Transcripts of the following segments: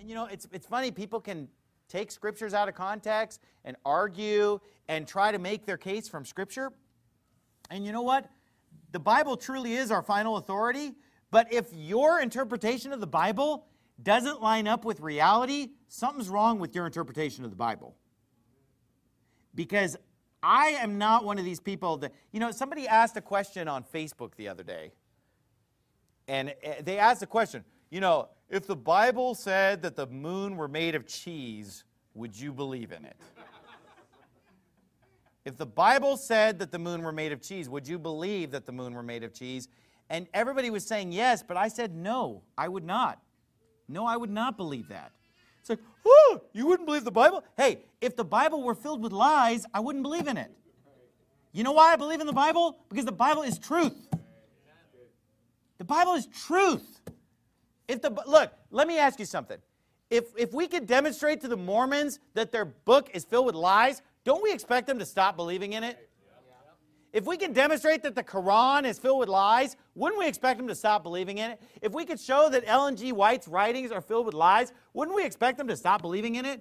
And it's funny, people can take scriptures out of context and argue and try to make their case from Scripture. And you know what? The Bible truly is our final authority, but if your interpretation of the Bible doesn't line up with reality, something's wrong with your interpretation of the Bible. Because I am not one of these people that, somebody asked a question on Facebook the other day. And they asked the question, if the Bible said that the moon were made of cheese, would you believe in it? If the Bible said that the moon were made of cheese, would you believe that the moon were made of cheese? And everybody was saying yes, but I said no, I would not. No, I would not believe that. It's like, oh, you wouldn't believe the Bible? Hey, if the Bible were filled with lies, I wouldn't believe in it. You know why I believe in the Bible? Because the Bible is truth. The Bible is truth. Look, let me ask you something. If we could demonstrate to the Mormons that their book is filled with lies, don't we expect them to stop believing in it? If we can demonstrate that the Quran is filled with lies, wouldn't we expect them to stop believing in it? If we could show that Ellen G. White's writings are filled with lies, wouldn't we expect them to stop believing in it?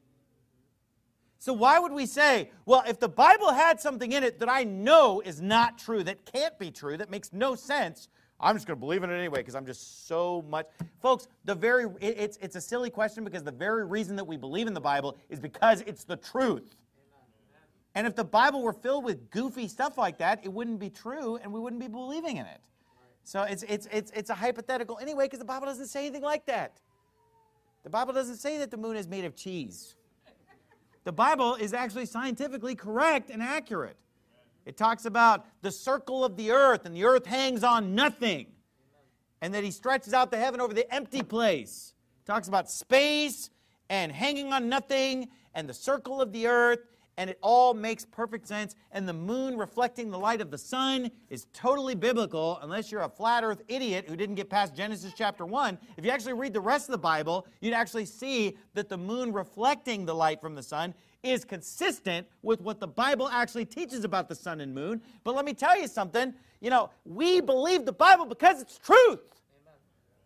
So why would we say, well, if the Bible had something in it that I know is not true, that can't be true, that makes no sense, I'm just going to believe in it anyway because I'm just so much. Folks, it's a silly question because the very reason that we believe in the Bible is because it's the truth. And if the Bible were filled with goofy stuff like that, it wouldn't be true and we wouldn't be believing in it. So it's a hypothetical anyway because the Bible doesn't say anything like that. The Bible doesn't say that the moon is made of cheese. The Bible is actually scientifically correct and accurate. It talks about the circle of the earth, and the earth hangs on nothing. And that he stretches out the heaven over the empty place. It talks about space and hanging on nothing and the circle of the earth, and it all makes perfect sense. And the moon reflecting the light of the sun is totally biblical, unless you're a flat earth idiot who didn't get past Genesis chapter 1. If you actually read the rest of the Bible, you'd actually see that the moon reflecting the light from the sun is consistent with what the Bible actually teaches about the sun and moon. But let me tell you something. We believe the Bible because it's truth. Amen.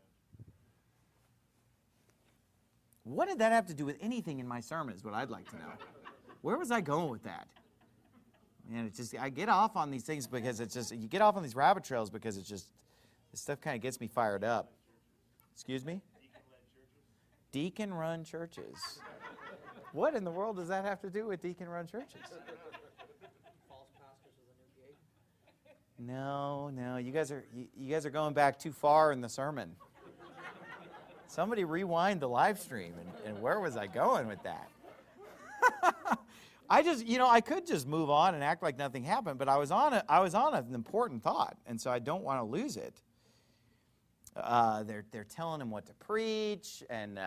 What did that have to do with anything in my sermon is what I'd like to know. Where was I going with that? And I get off on these things because you get off on these rabbit trails because this stuff kind of gets me fired up. Excuse me? Deacon-run churches. What in the world does that have to do with deacon-run churches? False pastors with a new gate? No, you guys are going back too far in the sermon. Somebody rewind the live stream, and where was I going with that? I could just move on and act like nothing happened, but I was on an important thought, and so I don't want to lose it. They're telling him what to preach, and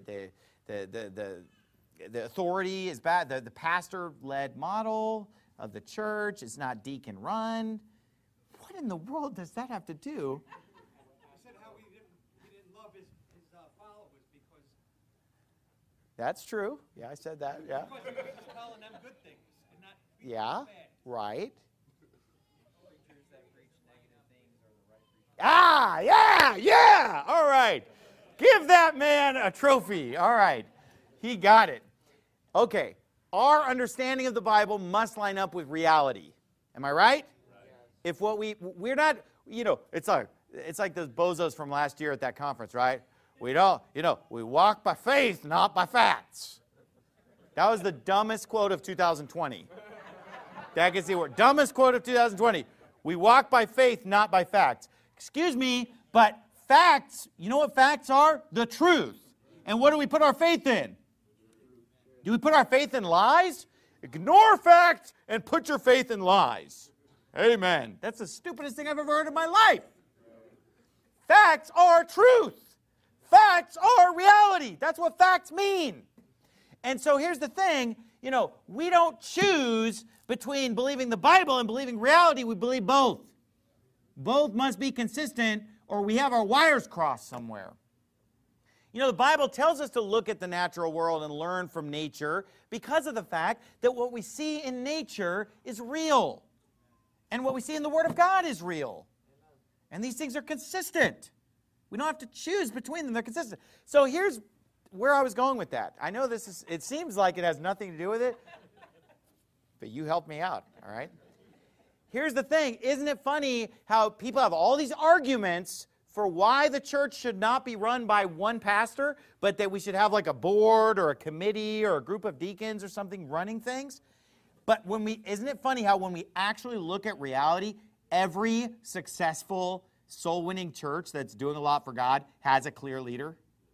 the authority is bad. The pastor-led model of the church is not deacon-run. What in the world does that have to do? I said how he didn't love his followers because... That's true. Yeah, I said that. Yeah. Because he was just telling them good things and not Yeah, bad. right. Preachers that preach negative things are the right preachers. Yeah. All right. Give that man a trophy. All right. He got it. Okay. Our understanding of the Bible must line up with reality. Am I right? If what we're not, it's like those bozos from last year at that conference, right? We walk by faith, not by facts. That was the dumbest quote of 2020. That gets the word. Dumbest quote of 2020. We walk by faith, not by facts. Excuse me, but facts, you know what facts are? The truth. And what do we put our faith in? Do we put our faith in lies? Ignore facts and put your faith in lies. Amen. That's the stupidest thing I've ever heard in my life. Facts are truth. Facts are reality. That's what facts mean. And so here's the thing, we don't choose between believing the Bible and believing reality. We believe both. Both must be consistent or we have our wires crossed somewhere. The Bible tells us to look at the natural world and learn from nature because of the fact that what we see in nature is real. And what we see in the Word of God is real. And these things are consistent. We don't have to choose between them. They're consistent. So here's where I was going with that. I know it seems like it has nothing to do with it, but you helped me out, all right? Here's the thing. Isn't it funny how people have all these arguments for why the church should not be run by one pastor, but that we should have like a board or a committee or a group of deacons or something running things? But isn't it funny how when we actually look at reality, every successful soul-winning church that's doing a lot for God has a clear leader?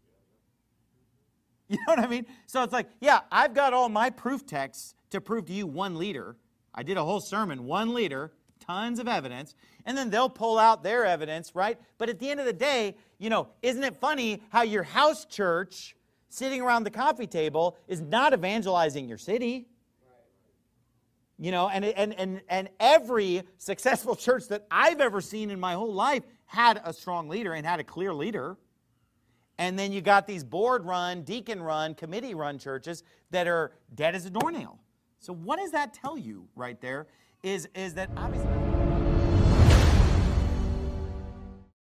You know what I mean? So it's like, yeah, I've got all my proof texts to prove to you one leader. I did a whole sermon, one leader, tons of evidence, and then they'll pull out their evidence, right? But at the end of the day, isn't it funny how your house church sitting around the coffee table is not evangelizing your city? And every successful church that I've ever seen in my whole life had a strong leader and had a clear leader. And then you got these board-run, deacon-run, committee-run churches that are dead as a doornail. So what does that tell you right there is that obviously...